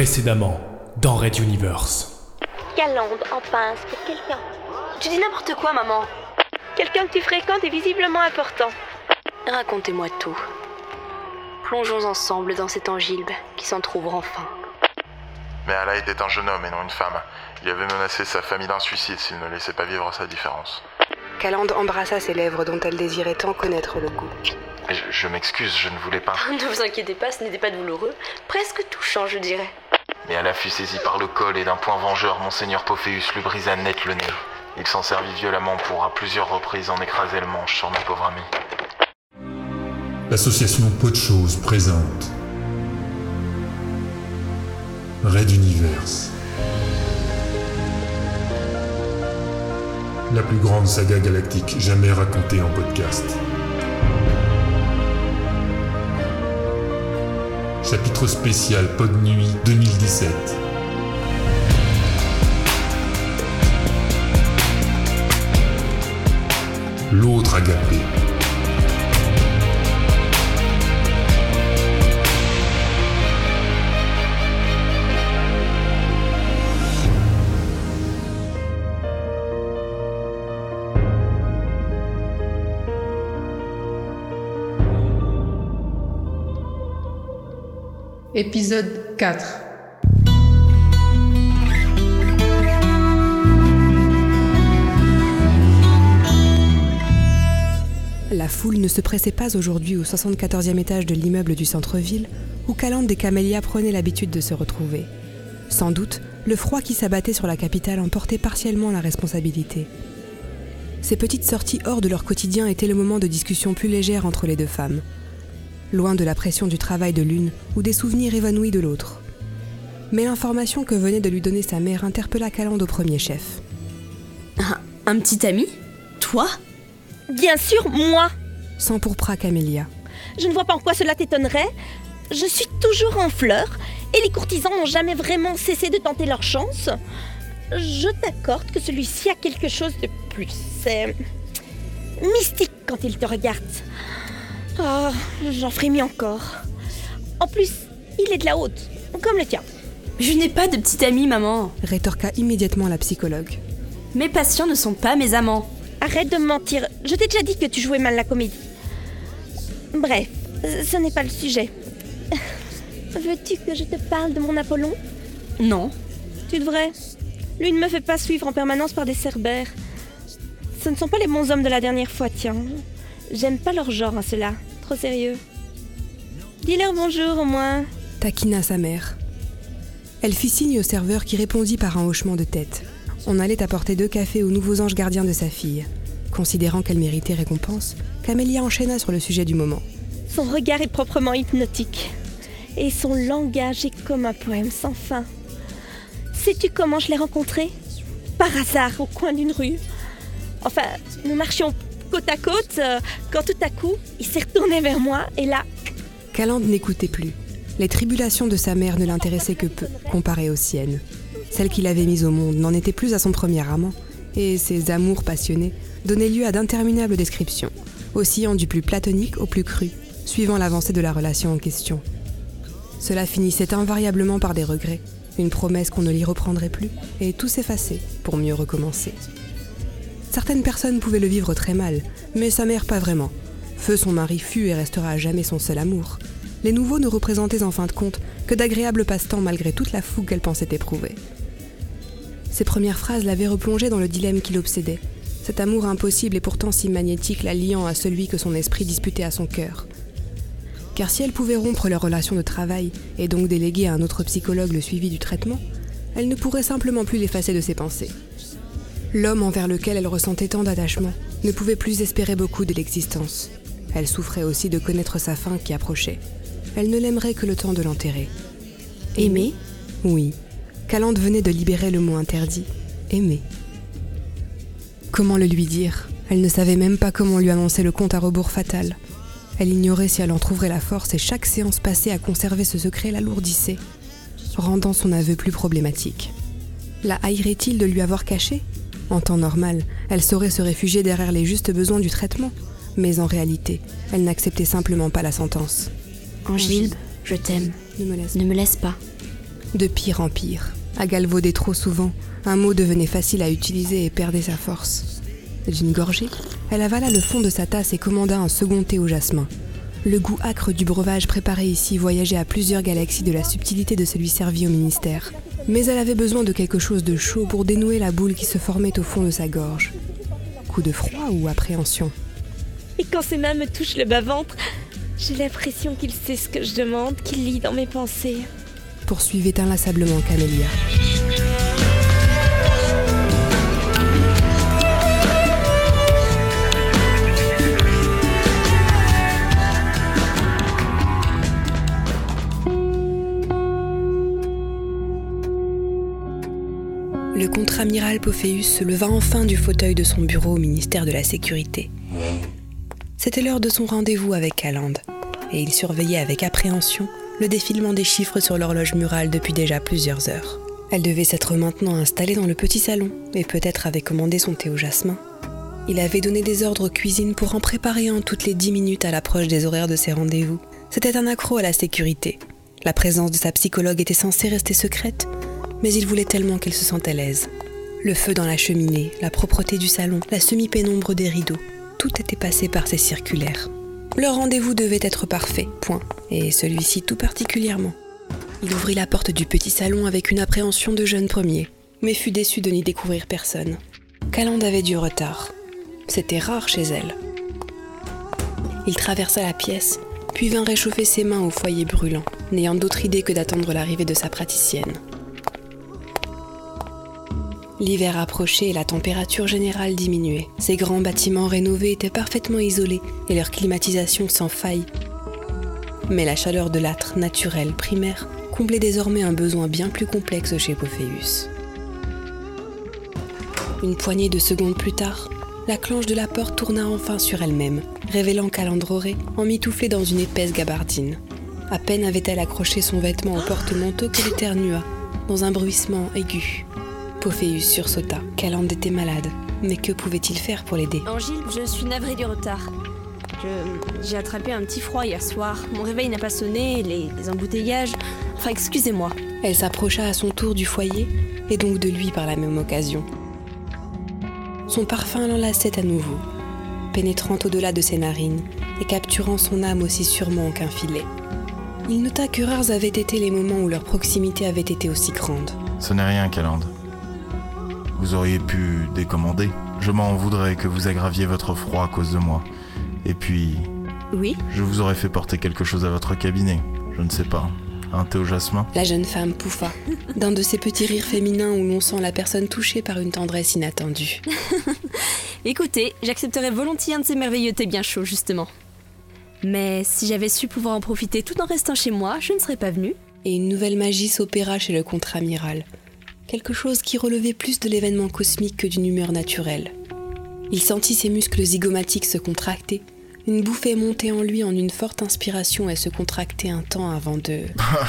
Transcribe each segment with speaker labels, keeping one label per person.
Speaker 1: Précédemment, dans Red Universe.
Speaker 2: Calandre en pince pour quelqu'un. Tu dis n'importe quoi, maman. Quelqu'un que tu fréquentes est visiblement important. Racontez-moi tout. Plongeons ensemble dans cet Angilbe qui s'en trouvera enfin.
Speaker 3: Mais Allah était un jeune homme et non une femme. Il avait menacé sa famille d'un suicide s'il ne laissait pas vivre sa différence.
Speaker 4: Calandre embrassa ses lèvres dont elle désirait tant connaître le goût.
Speaker 3: Je m'excuse, je ne voulais pas.
Speaker 2: Ne vous inquiétez pas, ce n'était pas douloureux. Presque touchant, je dirais.
Speaker 3: Mais Allah fut saisi par le col et d'un point vengeur, Monseigneur Pophéus lui brisa net le nez. Il s'en servit violemment pour à plusieurs reprises en écraser le manche sur ma pauvre amie.
Speaker 5: L'association Pot de Choses présente Red Universe. La plus grande saga galactique jamais racontée en podcast. Chapitre spécial Pod Nuit 2017. L'autre agapé.
Speaker 6: Épisode 4.
Speaker 4: La foule ne se pressait pas aujourd'hui au 74e étage de l'immeuble du centre-ville où Calandre et Camélia prenaient l'habitude de se retrouver. Sans doute, le froid qui s'abattait sur la capitale en portait partiellement la responsabilité. Ces petites sorties hors de leur quotidien étaient le moment de discussion plus légère entre les deux femmes, loin de la pression du travail de l'une ou des souvenirs évanouis de l'autre. Mais l'information que venait de lui donner sa mère interpella Calandre au premier chef.
Speaker 7: Un petit ami ? Toi ?
Speaker 2: Bien sûr, moi.
Speaker 4: S'empourpra Camélia.
Speaker 2: Je ne vois pas en quoi cela t'étonnerait. Je suis toujours en fleurs et les courtisans n'ont jamais vraiment cessé de tenter leur chance. Je t'accorde que celui-ci a quelque chose de plus. C'est mystique quand il te regarde. Oh, j'en frémis encore. En plus, il est de la haute, comme le tien.
Speaker 7: Je n'ai pas de petit ami, maman.
Speaker 4: Rétorqua immédiatement la psychologue.
Speaker 7: Mes patients ne sont pas mes amants.
Speaker 2: Arrête de me mentir, je t'ai déjà dit que tu jouais mal la comédie. Bref, ce n'est pas le sujet. Veux-tu que je te parle de mon Apollon ?
Speaker 7: Non.
Speaker 2: Tu devrais. Lui ne me fait pas suivre en permanence par des cerbères. Ce ne sont pas les bons hommes de la dernière fois, tiens. J'aime pas leur genre, hein, ceux-là. Trop sérieux. Dis-leur bonjour, au moins.
Speaker 4: Taquina sa mère. Elle fit signe au serveur qui répondit par un hochement de tête. On allait apporter 2 cafés aux nouveaux anges gardiens de sa fille. Considérant qu'elle méritait récompense, Camélia enchaîna sur le sujet du moment.
Speaker 2: Son regard est proprement hypnotique. Et son langage est comme un poème sans fin. Sais-tu comment je l'ai rencontré ? Par hasard, au coin d'une rue. Enfin, nous marchions côte à côte, quand tout à coup, il s'est retourné vers moi, et là...
Speaker 4: Calandre n'écoutait plus. Les tribulations de sa mère ne l'intéressaient que peu, comparées aux siennes. Celle qu'il avait mise au monde n'en était plus à son premier amant, et ses amours passionnés donnaient lieu à d'interminables descriptions, oscillant du plus platonique au plus cru, suivant l'avancée de la relation en question. Cela finissait invariablement par des regrets, une promesse qu'on ne l'y reprendrait plus, et tout s'effaçait pour mieux recommencer. Certaines personnes pouvaient le vivre très mal, mais sa mère pas vraiment. Feu son mari fut et restera à jamais son seul amour. Les nouveaux ne représentaient en fin de compte que d'agréables passe-temps malgré toute la fougue qu'elle pensait éprouver. Ses premières phrases l'avaient replongée dans le dilemme qui l'obsédait. Cet amour impossible et pourtant si magnétique la liant à celui que son esprit disputait à son cœur. Car si elle pouvait rompre leur relation de travail et donc déléguer à un autre psychologue le suivi du traitement, elle ne pourrait simplement plus l'effacer de ses pensées. L'homme envers lequel elle ressentait tant d'attachement ne pouvait plus espérer beaucoup de l'existence. Elle souffrait aussi de connaître sa fin qui approchait. Elle ne l'aimerait que le temps de l'enterrer.
Speaker 7: Aimer ?
Speaker 4: Oui. Calandre venait de libérer le mot interdit. Aimer. Comment le lui dire ? Elle ne savait même pas comment lui annoncer le compte à rebours fatal. Elle ignorait si elle en trouverait la force et chaque séance passée à conserver ce secret l'alourdissait, rendant son aveu plus problématique. La haïrait-il de lui avoir caché ? En temps normal, elle saurait se réfugier derrière les justes besoins du traitement, mais en réalité, elle n'acceptait simplement pas la sentence.
Speaker 7: Angilbe, je t'aime.
Speaker 4: Ne me laisse
Speaker 7: Ne me laisse pas.
Speaker 4: De pire en pire. À galvauder trop souvent, un mot devenait facile à utiliser et perdait sa force. D'une gorgée, elle avala le fond de sa tasse et commanda un second thé au jasmin. Le goût âcre du breuvage préparé ici voyageait à plusieurs galaxies de la subtilité de celui servi au ministère. Mais elle avait besoin de quelque chose de chaud pour dénouer la boule qui se formait au fond de sa gorge. Coup de froid ou appréhension?
Speaker 2: Et quand ses mains me touchent le bas-ventre, j'ai l'impression qu'il sait ce que je demande, qu'il lit dans mes pensées.
Speaker 4: Poursuivait inlassablement Camélia. Le contre-amiral Pophéus se leva enfin du fauteuil de son bureau au ministère de la Sécurité. C'était l'heure de son rendez-vous avec Calande, et il surveillait avec appréhension le défilement des chiffres sur l'horloge murale depuis déjà plusieurs heures. Elle devait s'être maintenant installée dans le petit salon, et peut-être avait commandé son thé au jasmin. Il avait donné des ordres aux cuisines pour en préparer un toutes les 10 minutes à l'approche des horaires de ses rendez-vous. C'était un accro à la sécurité. La présence de sa psychologue était censée rester secrète, mais il voulait tellement qu'elle se sente à l'aise. Le feu dans la cheminée, la propreté du salon, la semi-pénombre des rideaux, tout était passé par ses circulaires. Leur rendez-vous devait être parfait, point, et celui-ci tout particulièrement. Il ouvrit la porte du petit salon avec une appréhension de jeune premier, mais fut déçu de n'y découvrir personne. Calande avait du retard. C'était rare chez elle. Il traversa la pièce, puis vint réchauffer ses mains au foyer brûlant, n'ayant d'autre idée que d'attendre l'arrivée de sa praticienne. L'hiver approchait et la température générale diminuait. Ces grands bâtiments rénovés étaient parfaitement isolés et leur climatisation sans faille. Mais la chaleur de l'âtre naturel primaire comblait désormais un besoin bien plus complexe chez Pophéus. Une poignée de secondes plus tard, la clenche de la porte tourna enfin sur elle-même, révélant Calandroré emmitouflée dans une épaisse gabardine. À peine avait-elle accroché son vêtement au porte-manteau qu'elle éternua, dans un bruissement aigu. Pophéus sursauta. Calande était malade, mais que pouvait-il faire pour l'aider?
Speaker 7: Angile, je suis navrée du retard. J'ai attrapé un petit froid hier soir. Mon réveil n'a pas sonné, les embouteillages... Enfin, excusez-moi.
Speaker 4: Elle s'approcha à son tour du foyer, et donc de lui par la même occasion. Son parfum l'enlaçait à nouveau, pénétrant au-delà de ses narines et capturant son âme aussi sûrement qu'un filet. Il nota que rares avaient été les moments où leur proximité avait été aussi grande.
Speaker 3: Ce n'est rien, Calande. Vous auriez pu décommander. Je m'en voudrais que vous aggraviez votre froid à cause de moi. Et puis...
Speaker 7: Oui?
Speaker 3: Je vous aurais fait porter quelque chose à votre cabinet. Je ne sais pas. Un thé au jasmin?
Speaker 4: La jeune femme pouffa, d'un de ces petits rires féminins où l'on sent la personne touchée par une tendresse inattendue.
Speaker 7: Écoutez, j'accepterais volontiers un de ces merveilleux thés bien chauds, justement. Mais si j'avais su pouvoir en profiter tout en restant chez moi, je ne serais pas venue.
Speaker 4: Et une nouvelle magie s'opéra chez le contre-amiral. Quelque chose qui relevait plus de l'événement cosmique que d'une humeur naturelle. Il sentit ses muscles zygomatiques se contracter, une bouffée monter en lui en une forte inspiration et se contracter un temps avant de...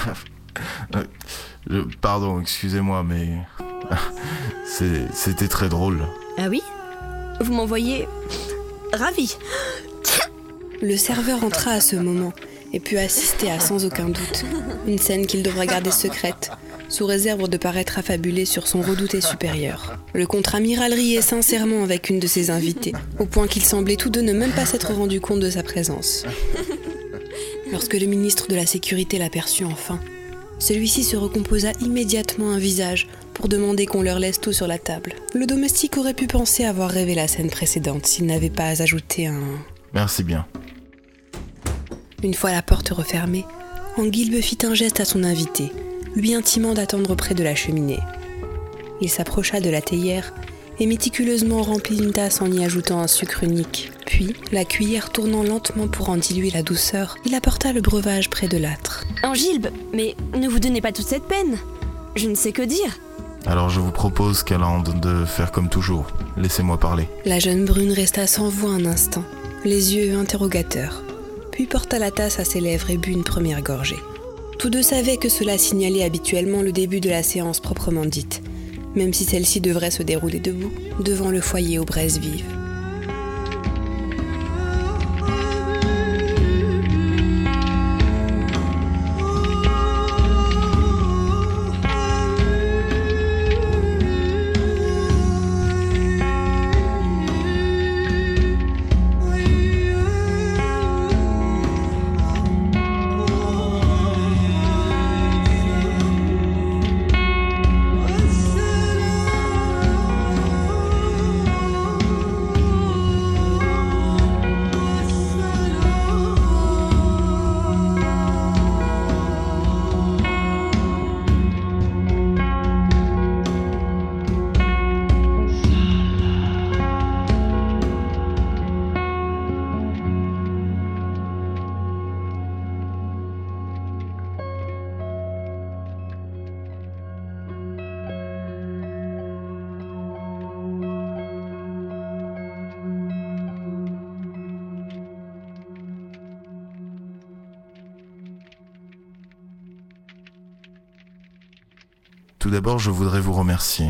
Speaker 3: Pardon, excusez-moi, mais... C'était très drôle.
Speaker 7: Ah oui? Vous m'envoyez... Ravi.
Speaker 4: Le serveur entra à ce moment et put assister à sans aucun doute une scène qu'il devra garder secrète, sous réserve de paraître affabulé sur son redouté supérieur. Le contre-amiral riait sincèrement avec une de ses invitées, au point qu'ils semblaient tous deux ne même pas s'être rendus compte de sa présence. Lorsque le ministre de la Sécurité l'aperçut enfin, celui-ci se recomposa immédiatement un visage pour demander qu'on leur laisse tout sur la table. Le domestique aurait pu penser avoir rêvé la scène précédente s'il n'avait pas ajouté un...
Speaker 3: Merci bien.
Speaker 4: Une fois la porte refermée, Anguilbe fit un geste à son invité, lui intimant d'attendre près de la cheminée. Il s'approcha de la théière et méticuleusement remplit une tasse en y ajoutant un sucre unique. Puis, la cuillère tournant lentement pour en diluer la douceur, il apporta le breuvage près de l'âtre.
Speaker 7: Angilbe, mais ne vous donnez pas toute cette peine. Je ne sais que dire.
Speaker 3: Alors je vous propose, Calande, de faire comme toujours. Laissez-moi parler.
Speaker 4: La jeune brune resta sans voix un instant, les yeux interrogateurs, puis porta la tasse à ses lèvres et but une première gorgée. Tous deux savaient que cela signalait habituellement le début de la séance proprement dite, même si celle-ci devrait se dérouler debout, devant le foyer aux braises vives.
Speaker 3: Tout d'abord, je voudrais vous remercier.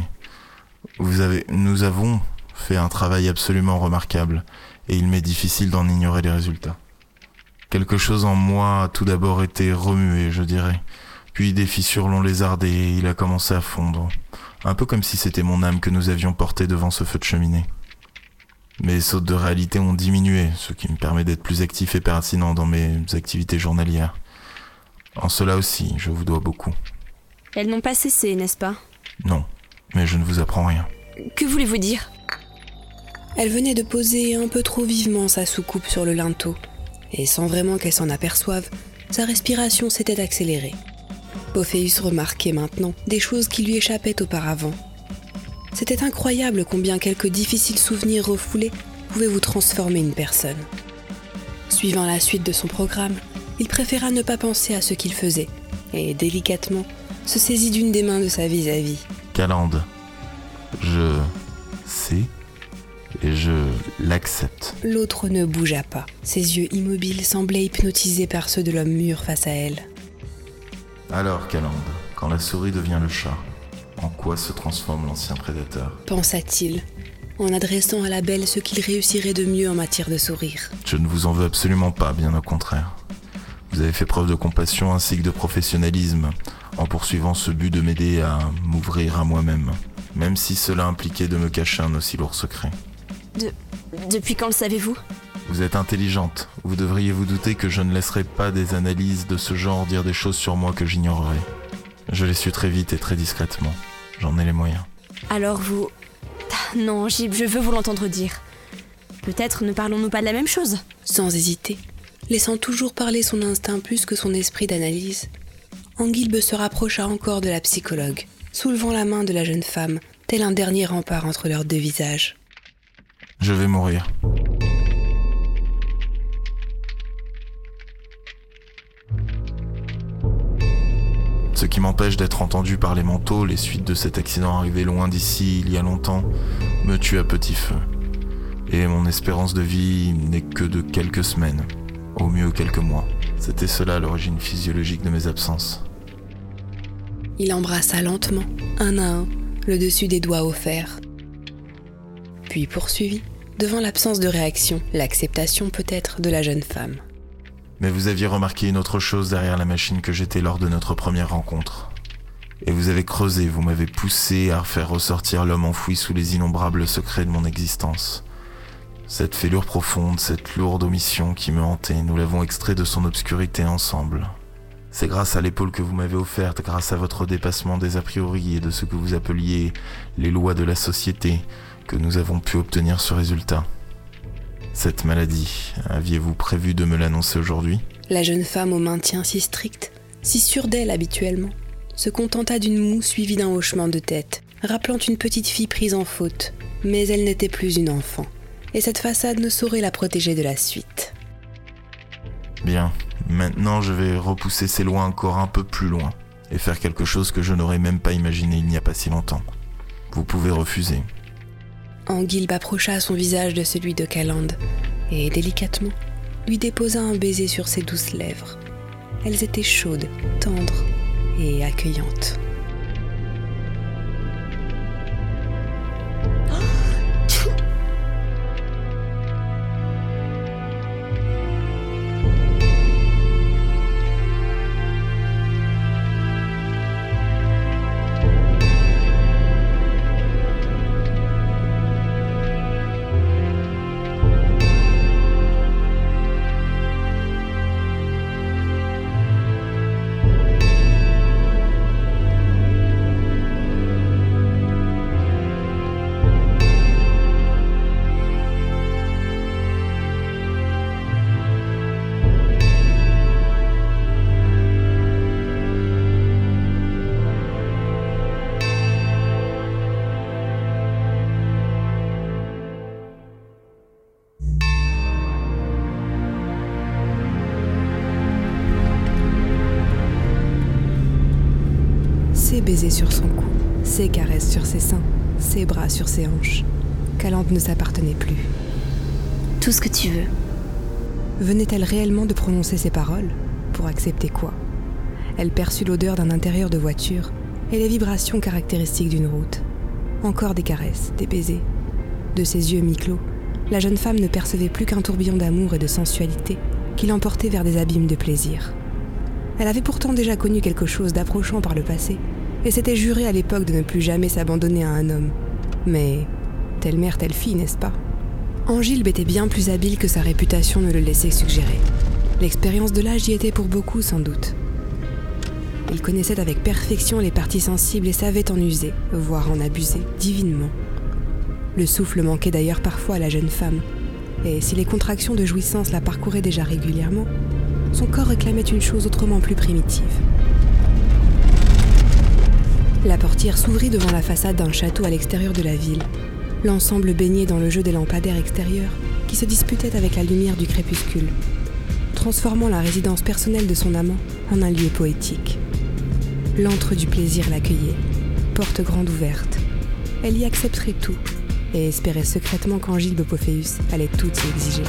Speaker 3: Nous avons fait un travail absolument remarquable, et il m'est difficile d'en ignorer les résultats. Quelque chose en moi a tout d'abord été remué, je dirais. Puis des fissures l'ont lézardé et il a commencé à fondre. Un peu comme si c'était mon âme que nous avions portée devant ce feu de cheminée. Mes sautes de réalité ont diminué, ce qui me permet d'être plus actif et pertinent dans mes activités journalières. En cela aussi, je vous dois beaucoup.
Speaker 7: Elles n'ont pas cessé, n'est-ce pas?
Speaker 3: Non, mais je ne vous apprends rien.
Speaker 7: Que voulez-vous dire?
Speaker 4: Elle venait de poser un peu trop vivement sa soucoupe sur le linteau, et sans vraiment qu'elle s'en aperçoive, sa respiration s'était accélérée. Pophéus remarquait maintenant des choses qui lui échappaient auparavant. C'était incroyable combien quelques difficiles souvenirs refoulés pouvaient vous transformer une personne. Suivant la suite de son programme, il préféra ne pas penser à ce qu'il faisait, et délicatement se saisit d'une des mains de sa vis-à-vis.
Speaker 3: Calande, je sais et je l'accepte.
Speaker 4: L'autre ne bougea pas. Ses yeux immobiles semblaient hypnotisés par ceux de l'homme mûr face à elle.
Speaker 3: Alors, Calande, quand la souris devient le chat, en quoi se transforme l'ancien prédateur?
Speaker 4: Pensa-t-il, en adressant à la belle ce qu'il réussirait de mieux en matière de sourire.
Speaker 3: Je ne vous en veux absolument pas, bien au contraire. Vous avez fait preuve de compassion ainsi que de professionnalisme, en poursuivant ce but de m'aider à m'ouvrir à moi-même, même si cela impliquait de me cacher un aussi lourd secret.
Speaker 7: Depuis quand le savez-vous?
Speaker 3: Vous êtes intelligente. Vous devriez vous douter que je ne laisserai pas des analyses de ce genre dire des choses sur moi que j'ignorerais. Je l'ai su très vite et très discrètement. J'en ai les moyens.
Speaker 7: Alors vous... Non, je veux vous l'entendre dire. Peut-être ne parlons-nous pas de la même chose?
Speaker 4: Sans hésiter, laissant toujours parler son instinct plus que son esprit d'analyse, Anguilbe se rapprocha encore de la psychologue, soulevant la main de la jeune femme, tel un dernier rempart entre leurs deux visages.
Speaker 3: Je vais mourir. Ce qui m'empêche d'être entendu par les manteaux, les suites de cet accident arrivé loin d'ici il y a longtemps, me tue à petit feu. Et mon espérance de vie n'est que de quelques semaines, au mieux quelques mois. C'était cela l'origine physiologique de mes absences.
Speaker 4: Il embrassa lentement, un à un, le dessus des doigts offerts. Puis poursuivit, devant l'absence de réaction, l'acceptation peut-être de la jeune femme.
Speaker 3: Mais vous aviez remarqué une autre chose derrière la machine que j'étais lors de notre première rencontre. Et vous avez creusé, vous m'avez poussé à faire ressortir l'homme enfoui sous les innombrables secrets de mon existence. Cette fêlure profonde, cette lourde omission qui me hantait, nous l'avons extrait de son obscurité ensemble. C'est grâce à l'épaule que vous m'avez offerte, grâce à votre dépassement des a priori et de ce que vous appeliez les lois de la société, que nous avons pu obtenir ce résultat. Cette maladie, aviez-vous prévu de me l'annoncer aujourd'hui?
Speaker 4: La jeune femme au maintien si strict, si sûre d'elle habituellement, se contenta d'une moue suivie d'un hochement de tête, rappelant une petite fille prise en faute, mais elle n'était plus une enfant, et cette façade ne saurait la protéger de la suite.
Speaker 3: Bien, maintenant je vais repousser ces lois encore un peu plus loin, et faire quelque chose que je n'aurais même pas imaginé il n'y a pas si longtemps. Vous pouvez refuser.
Speaker 4: Anguilbe approcha son visage de celui de Calande, et délicatement, lui déposa un baiser sur ses douces lèvres. Elles étaient chaudes, tendres et accueillantes. Ses baisers sur son cou, ses caresses sur ses seins, ses bras sur ses hanches. Calande ne s'appartenait plus.
Speaker 7: Tout ce que tu veux.
Speaker 4: Venait-elle réellement de prononcer ces paroles? Pour accepter quoi? Elle perçut l'odeur d'un intérieur de voiture et les vibrations caractéristiques d'une route. Encore des caresses, des baisers. De ses yeux mi-clos, la jeune femme ne percevait plus qu'un tourbillon d'amour et de sensualité qui l'emportait vers des abîmes de plaisir. Elle avait pourtant déjà connu quelque chose d'approchant par le passé et s'était jurée à l'époque de ne plus jamais s'abandonner à un homme. Mais telle mère, telle fille, n'est-ce pas ? Angilbe était bien plus habile que sa réputation ne le laissait suggérer. L'expérience de l'âge y était pour beaucoup, sans doute. Il connaissait avec perfection les parties sensibles et savait en user, voire en abuser, divinement. Le souffle manquait d'ailleurs parfois à la jeune femme, et si les contractions de jouissance la parcouraient déjà régulièrement, son corps réclamait une chose autrement plus primitive. La portière s'ouvrit devant la façade d'un château à l'extérieur de la ville, l'ensemble baigné dans le jeu des lampadaires extérieurs qui se disputaient avec la lumière du crépuscule, transformant la résidence personnelle de son amant en un lieu poétique. L'antre du plaisir l'accueillait, porte grande ouverte. Elle y accepterait tout, et espérait secrètement qu'Angilbe Pophéus allait tout y exiger.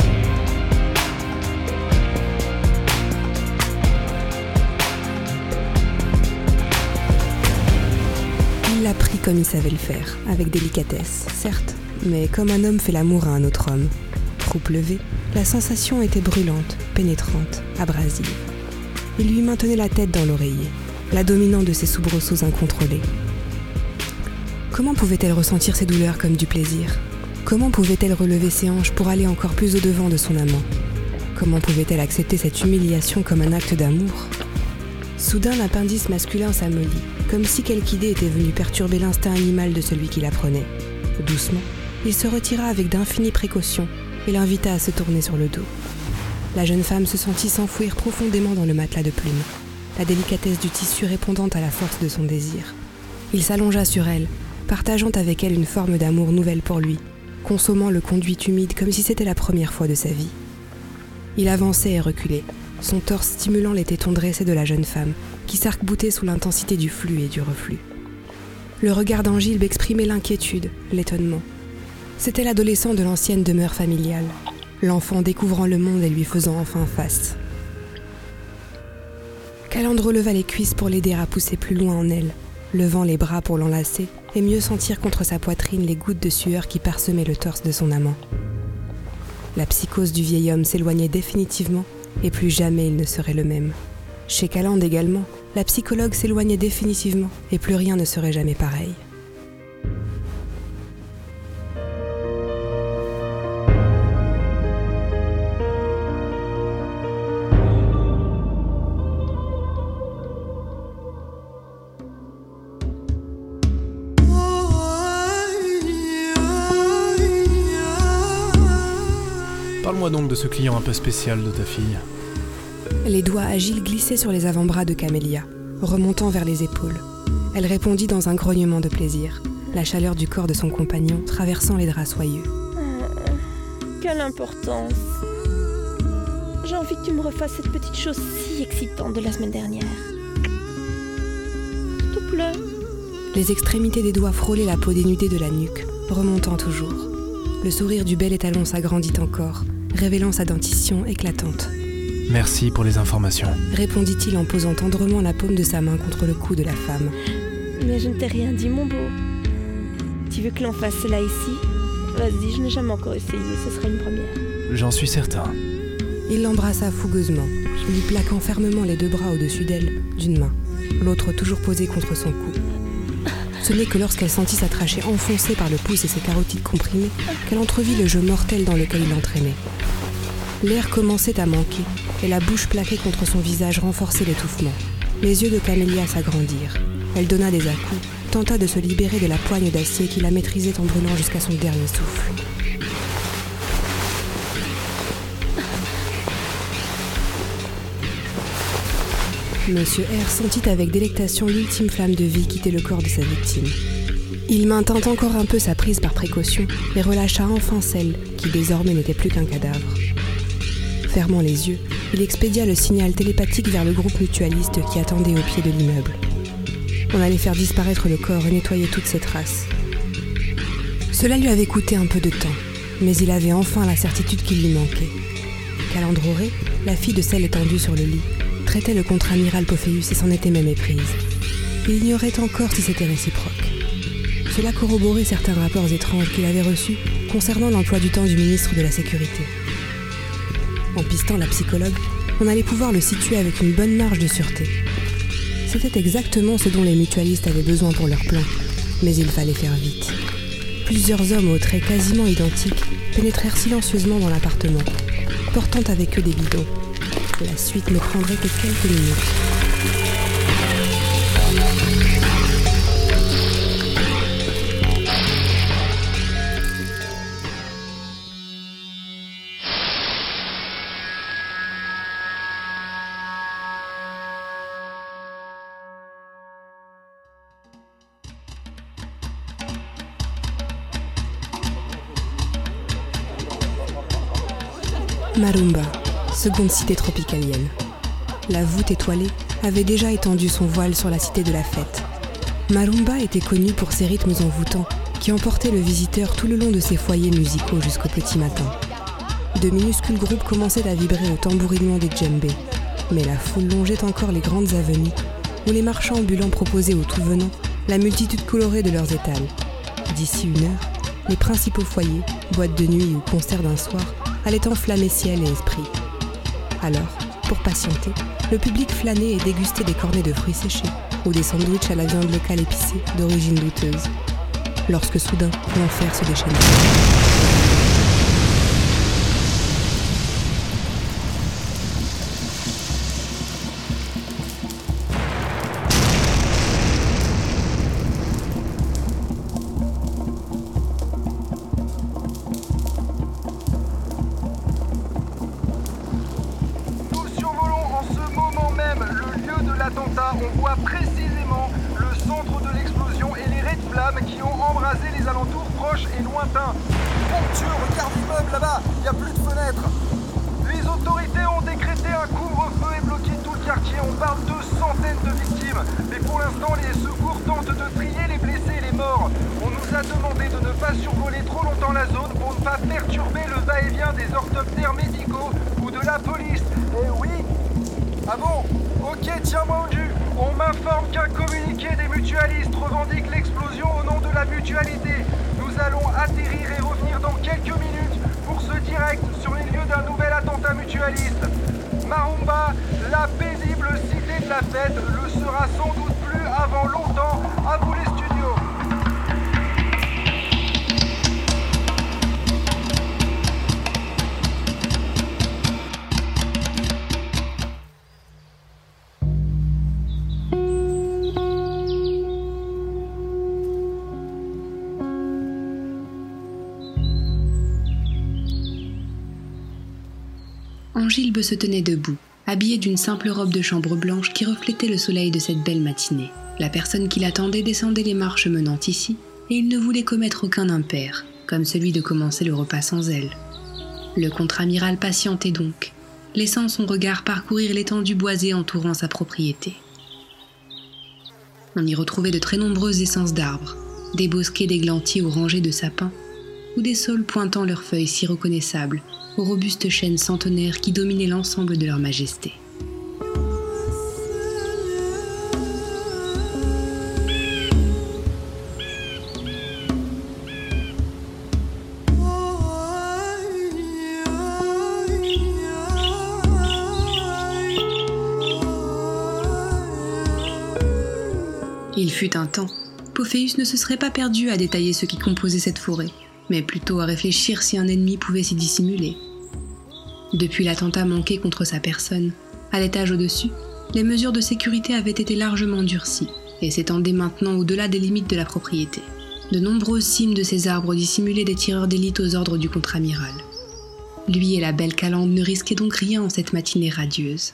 Speaker 4: Il l'a pris comme il savait le faire, avec délicatesse, certes, mais comme un homme fait l'amour à un autre homme. Croupe levée, la sensation était brûlante, pénétrante, abrasive. Il lui maintenait la tête dans l'oreiller, la dominant de ses soubresauts incontrôlés. Comment pouvait-elle ressentir ces douleurs comme du plaisir ? Comment pouvait-elle relever ses hanches pour aller encore plus au-devant de son amant ? Comment pouvait-elle accepter cette humiliation comme un acte d'amour ? Soudain, l'appendice masculin s'amollit, comme si quelque idée était venue perturber l'instinct animal de celui qui la prenait. Doucement, il se retira avec d'infinies précautions et l'invita à se tourner sur le dos. La jeune femme se sentit s'enfouir profondément dans le matelas de plumes, la délicatesse du tissu répondant à la force de son désir. Il s'allongea sur elle, partageant avec elle une forme d'amour nouvelle pour lui, consommant le conduit humide comme si c'était la première fois de sa vie. Il avançait et reculait, son torse stimulant les tétons dressés de la jeune femme, qui s'arc-boutait sous l'intensité du flux et du reflux. Le regard d'Angilbe exprimait l'inquiétude, l'étonnement. C'était l'adolescent de l'ancienne demeure familiale, l'enfant découvrant le monde et lui faisant enfin face. Calandre leva les cuisses pour l'aider à pousser plus loin en elle, levant les bras pour l'enlacer et mieux sentir contre sa poitrine les gouttes de sueur qui parsemaient le torse de son amant. La psychose du vieil homme s'éloignait définitivement et plus jamais il ne serait le même. Chez Calandre également, la psychologue s'éloignait définitivement et plus rien ne serait jamais pareil.
Speaker 1: Parle-moi donc de ce client un peu spécial de ta fille.
Speaker 4: Les doigts agiles glissaient sur les avant-bras de Camélia, remontant vers les épaules. Elle répondit dans un grognement de plaisir, la chaleur du corps de son compagnon traversant les draps soyeux.
Speaker 2: Quelle importance. J'ai envie que tu me refasses cette petite chose si excitante de la semaine dernière. S'il te plaît.
Speaker 4: Les extrémités des doigts frôlaient la peau dénudée de la nuque, remontant toujours. Le sourire du bel étalon s'agrandit encore, révélant sa dentition éclatante.
Speaker 1: Merci pour les informations,
Speaker 4: répondit-il en posant tendrement la paume de sa main contre le cou de la femme.
Speaker 2: Mais je ne t'ai rien dit, mon beau. Tu veux que l'on fasse cela ici ? Vas-y, je n'ai jamais encore essayé, ce sera une première.
Speaker 1: J'en suis certain.
Speaker 4: Il l'embrassa fougueusement, lui plaquant fermement les deux bras au-dessus d'elle, d'une main, l'autre toujours posée contre son cou. Ce n'est que lorsqu'elle sentit sa trachée enfoncée par le pouce et ses carotides comprimées qu'elle entrevit le jeu mortel dans lequel il l'entraînait. L'air commençait à manquer, et la bouche plaquée contre son visage renforçait l'étouffement. Les yeux de Camélia s'agrandirent. Elle donna des à-coups, tenta de se libérer de la poigne d'acier qui la maîtrisait en brûlant jusqu'à son dernier souffle. Monsieur R sentit avec délectation l'ultime flamme de vie quitter le corps de sa victime. Il maintint encore un peu sa prise par précaution et relâcha enfin celle qui désormais n'était plus qu'un cadavre. Fermant les yeux, il expédia le signal télépathique vers le groupe mutualiste qui attendait au pied de l'immeuble. On allait faire disparaître le corps et nettoyer toutes ses traces. Cela lui avait coûté un peu de temps, mais il avait enfin la certitude qu'il lui manquait. Calandroré, la fille de celle étendue sur le lit, traitait le contre-amiral Pophéus et s'en était même éprise. Il ignorait encore si c'était réciproque. Cela corroborait certains rapports étranges qu'il avait reçus concernant l'emploi du temps du ministre de la Sécurité. En pistant la psychologue, on allait pouvoir le situer avec une bonne marge de sûreté. C'était exactement ce dont les mutualistes avaient besoin pour leur plan, mais il fallait faire vite. Plusieurs hommes aux traits quasiment identiques pénétrèrent silencieusement dans l'appartement, portant avec eux des bidons. La suite ne prendrait que quelques minutes. Marumba, seconde cité tropicalienne. La voûte étoilée avait déjà étendu son voile sur la cité de la fête. Marumba était connue pour ses rythmes envoûtants qui emportaient le visiteur tout le long de ses foyers musicaux jusqu'au petit matin. De minuscules groupes commençaient à vibrer au tambourinement des djembés, mais la foule longeait encore les grandes avenues où les marchands ambulants proposaient aux tout-venants la multitude colorée de leurs étals. D'ici une heure, les principaux foyers, boîtes de nuit ou concerts d'un soir allait enflammer ciel et esprit. Alors, pour patienter, le public flânait et dégustait des cornets de fruits séchés ou des sandwichs à la viande locale épicée d'origine douteuse. Lorsque soudain, l'enfer se déchaînait.
Speaker 8: On voit précisément le centre de l'explosion et les raies de flammes qui ont embrasé les alentours proches et lointains. Mon Dieu, regarde l'immeuble là-bas, il n'y a plus de fenêtres. Les autorités ont décrété un couvre-feu et bloqué tout le quartier. On parle de centaines de victimes. Mais pour l'instant, les secours tentent de trier les blessés et les morts. On nous a demandé de ne pas survoler trop longtemps la zone pour ne pas perturber le va-et-vient des orthoptères médicaux ou de la police. Eh oui. Ah bon? Ok, tiens-moi au jus. On m'informe qu'un communiqué des mutualistes revendique l'explosion au nom de la mutualité. Nous allons atterrir et revenir dans quelques minutes pour ce direct sur les lieux d'un nouvel attentat mutualiste. Marumba, la paisible cité de la fête, le sera sans doute plus avant longtemps. À vous les studios.
Speaker 4: Angilbe se tenait debout, habillée d'une simple robe de chambre blanche qui reflétait le soleil de cette belle matinée. La personne qui l'attendait descendait les marches menant ici, et il ne voulait commettre aucun impair, comme celui de commencer le repas sans elle. Le contre-amiral patientait donc, laissant son regard parcourir l'étendue boisée entourant sa propriété. On y retrouvait de très nombreuses essences d'arbres, des bosquets d'églantiers ou rangées de sapins, ou des saules pointant leurs feuilles si reconnaissables aux robustes chênes centenaires qui dominaient l'ensemble de leur majesté. Il fut un temps, Pophéus ne se serait pas perdu à détailler ce qui composait cette forêt, mais plutôt à réfléchir si un ennemi pouvait s'y dissimuler. Depuis l'attentat manqué contre sa personne, à l'étage au-dessus, les mesures de sécurité avaient été largement durcies et s'étendaient maintenant au-delà des limites de la propriété. De nombreuses cimes de ces arbres dissimulaient des tireurs d'élite aux ordres du contre-amiral. Lui et la belle Calandre ne risquaient donc rien en cette matinée radieuse.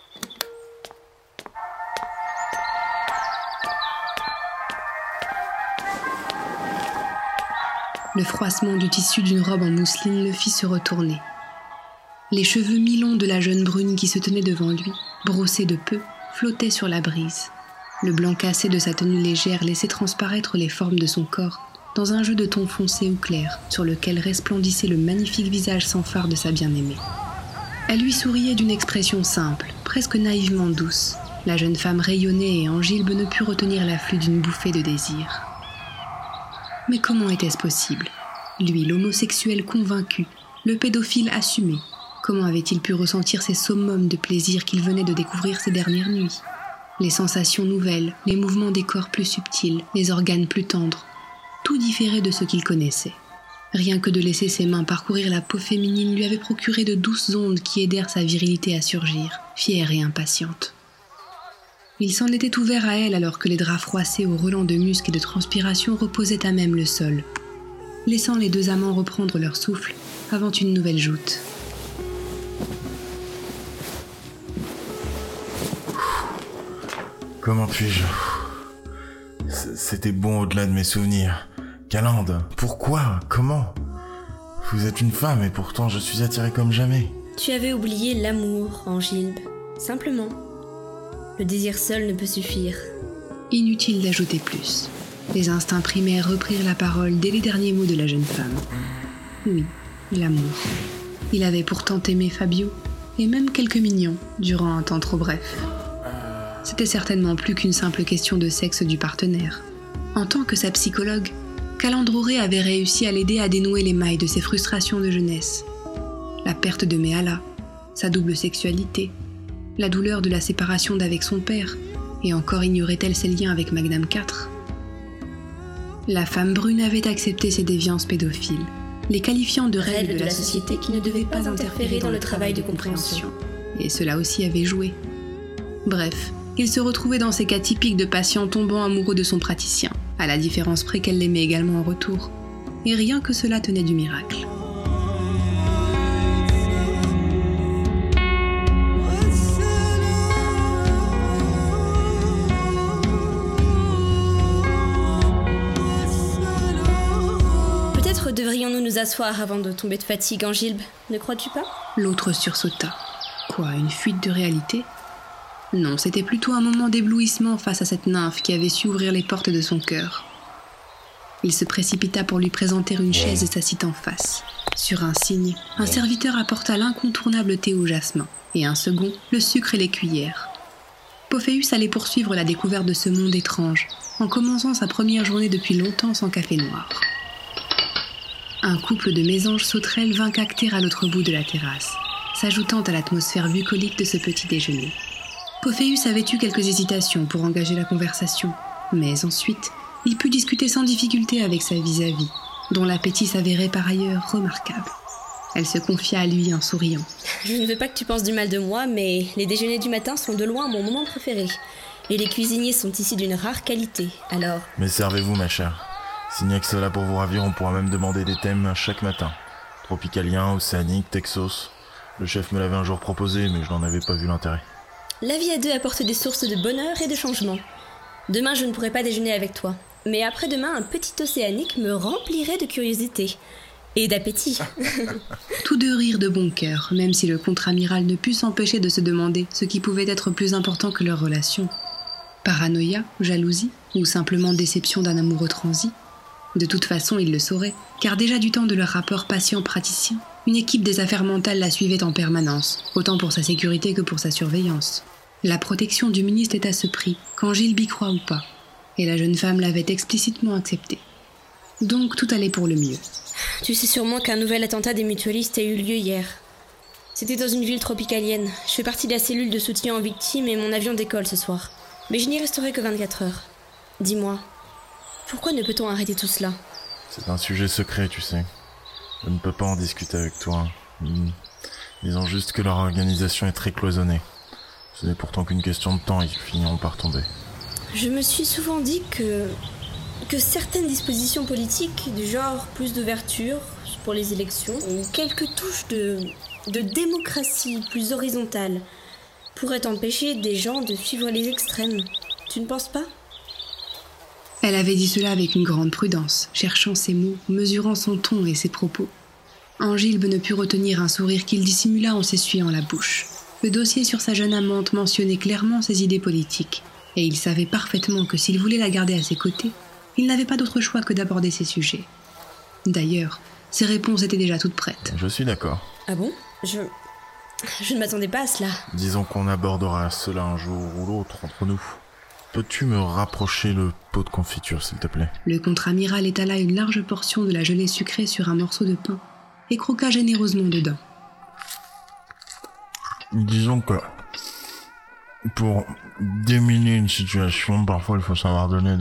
Speaker 4: Le froissement du tissu d'une robe en mousseline le fit se retourner. Les cheveux mi-longs de la jeune brune qui se tenait devant lui, brossés de peu, flottaient sur la brise. Le blanc cassé de sa tenue légère laissait transparaître les formes de son corps dans un jeu de tons foncés ou clairs sur lequel resplendissait le magnifique visage sans fard de sa bien-aimée. Elle lui souriait d'une expression simple, presque naïvement douce, La jeune femme rayonnait et Angilbe ne put retenir l'afflux d'une bouffée de désir. Mais comment était-ce possible ? Lui, l'homosexuel convaincu, le pédophile assumé, comment avait-il pu ressentir ces summums de plaisir qu'il venait de découvrir ces dernières nuits ? Les sensations nouvelles, les mouvements des corps plus subtils, les organes plus tendres, tout différait de ce qu'il connaissait. Rien que de laisser ses mains parcourir la peau féminine lui avait procuré de douces ondes qui aidèrent sa virilité à surgir, fière et impatiente. Il s'en était ouvert à elle alors que les draps froissés au relent de musc et de transpiration reposaient à même le sol, laissant les deux amants reprendre leur souffle avant une nouvelle joute.
Speaker 3: Comment puis-je ? C'était bon au-delà de mes souvenirs. Calande, pourquoi ? Comment ? Vous êtes une femme et pourtant je suis attiré comme jamais.
Speaker 7: Tu avais oublié l'amour, Angilbe. Simplement. Le désir seul ne peut suffire.
Speaker 4: Inutile d'ajouter plus. Les instincts primaires reprirent la parole dès les derniers mots de la jeune femme. Oui, l'amour. Il avait pourtant aimé Fabio, et même quelques mignons, durant un temps trop bref. C'était certainement plus qu'une simple question de sexe du partenaire. En tant que sa psychologue, Calandroré avait réussi à l'aider à dénouer les mailles de ses frustrations de jeunesse. La perte de Méala, sa double sexualité, la douleur de la séparation d'avec son père, et encore ignorait-elle ses liens avec Magnum IV. La femme brune avait accepté ses déviances pédophiles, les qualifiant de règles de la société qui ne devaient pas interférer dans le travail de compréhension. Et cela aussi avait joué. Bref, il se retrouvait dans ces cas typiques de patients tombant amoureux de son praticien, à la différence près qu'elle l'aimait également en retour. Et rien que cela tenait du miracle.
Speaker 7: Peut-être devrions-nous nous asseoir avant de tomber de fatigue, Angilbe, ne crois-tu pas ?
Speaker 4: L'autre sursauta. Quoi, une fuite de réalité ? Non, c'était plutôt un moment d'éblouissement face à cette nymphe qui avait su ouvrir les portes de son cœur. Il se précipita pour lui présenter une chaise et s'assit en face. Sur un signe, un serviteur apporta l'incontournable thé au jasmin, et un second, le sucre et les cuillères. Pophéus allait poursuivre la découverte de ce monde étrange, en commençant sa première journée depuis longtemps sans café noir. Un couple de mésanges sauterelles vint cacter à l'autre bout de la terrasse, s'ajoutant à l'atmosphère bucolique de ce petit déjeuner. Pophéus avait eu quelques hésitations pour engager la conversation, mais ensuite, il put discuter sans difficulté avec sa vis-à-vis, dont l'appétit s'avérait par ailleurs remarquable. Elle se confia à lui en souriant.
Speaker 7: Je ne veux pas que tu penses du mal de moi, mais les déjeuners du matin sont de loin mon moment préféré. Et les cuisiniers sont ici d'une rare qualité, alors...
Speaker 3: Mais servez-vous, ma chère. S'il n'y a que cela pour vous ravir, on pourra même demander des thèmes chaque matin. Tropicalien, océanique, Texas. Le chef me l'avait un jour proposé, mais je n'en avais pas vu l'intérêt.
Speaker 7: La vie à deux apporte des sources de bonheur et de changement. Demain, je ne pourrai pas déjeuner avec toi. Mais après-demain, un petit océanique me remplirait de curiosité. Et d'appétit.
Speaker 4: Tous deux rirent de bon cœur, même si le contre-amiral ne put s'empêcher de se demander ce qui pouvait être plus important que leur relation. Paranoïa, jalousie, ou simplement déception d'un amoureux transi. De toute façon, il le saurait, car déjà du temps de leur rapport patient-praticien, une équipe des affaires mentales la suivait en permanence, autant pour sa sécurité que pour sa surveillance. La protection du ministre est à ce prix, qu'Angilbe y croit ou pas, et la jeune femme l'avait explicitement accepté. Donc tout allait pour le mieux.
Speaker 7: Tu sais sûrement qu'un nouvel attentat des mutualistes a eu lieu hier. C'était dans une ville tropicalienne. Je fais partie de la cellule de soutien aux victimes et mon avion décolle ce soir. Mais je n'y resterai que 24 heures. Dis-moi, pourquoi ne peut-on arrêter tout cela ?
Speaker 3: C'est un sujet secret, tu sais. Je ne peux pas en discuter avec toi. Disons juste que leur organisation est très cloisonnée. Ce n'est pourtant qu'une question de temps, ils finiront par tomber.
Speaker 7: Je me suis souvent dit que certaines dispositions politiques, du genre plus d'ouverture pour les élections, ou quelques touches de démocratie plus horizontale, pourraient empêcher des gens de suivre les extrêmes. Tu ne penses pas ?
Speaker 4: Elle avait dit cela avec une grande prudence, cherchant ses mots, mesurant son ton et ses propos. Angilbe ne put retenir un sourire qu'il dissimula en s'essuyant la bouche. Le dossier sur sa jeune amante mentionnait clairement ses idées politiques, et il savait parfaitement que s'il voulait la garder à ses côtés, il n'avait pas d'autre choix que d'aborder ces sujets. D'ailleurs, ses réponses étaient déjà toutes prêtes.
Speaker 3: Je suis d'accord.
Speaker 7: Ah bon ? Je ne m'attendais pas à cela.
Speaker 3: Disons qu'on abordera cela un jour ou l'autre entre nous. Peux-tu me rapprocher le pot de confiture, s'il te plaît ?
Speaker 4: Le contre-amiral étala une large portion de la gelée sucrée sur un morceau de pain et croqua généreusement dedans.
Speaker 3: Disons que pour déminer une situation, parfois il faut savoir donner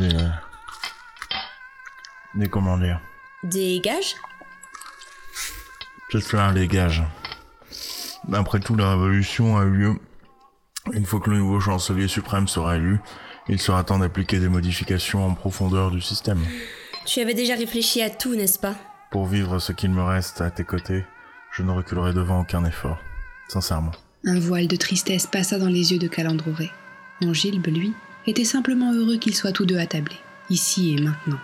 Speaker 3: des comment dire.
Speaker 7: Des gages ?
Speaker 3: C'est ça, les gages. Après tout, la révolution a eu lieu. Une fois que le nouveau chancelier suprême sera élu, il sera temps d'appliquer des modifications en profondeur du système.
Speaker 7: Tu avais déjà réfléchi à tout, n'est-ce pas ?
Speaker 3: Pour vivre ce qu'il me reste à tes côtés, je ne reculerai devant aucun effort. Sincèrement.
Speaker 4: Un voile de tristesse passa dans les yeux de Calandroré. Angilbe, lui, était simplement heureux qu'ils soient tous deux attablés, ici et maintenant.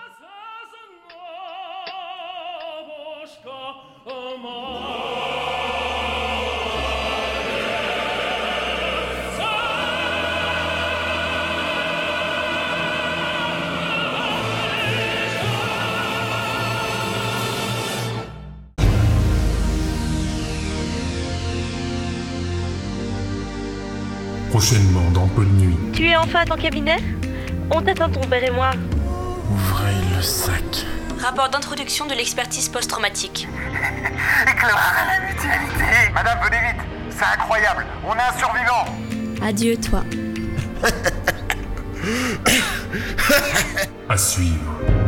Speaker 5: Prochainement dans Peu de Nuit.
Speaker 2: Tu es enfin à ton cabinet ? On t'attend, ton père et moi.
Speaker 3: Ouvrez le sac.
Speaker 7: Rapport d'introduction de l'expertise post-traumatique.
Speaker 8: Éclairage à la mutualité. Madame, venez vite. C'est incroyable. On a un survivant.
Speaker 7: Adieu, toi.
Speaker 5: À suivre.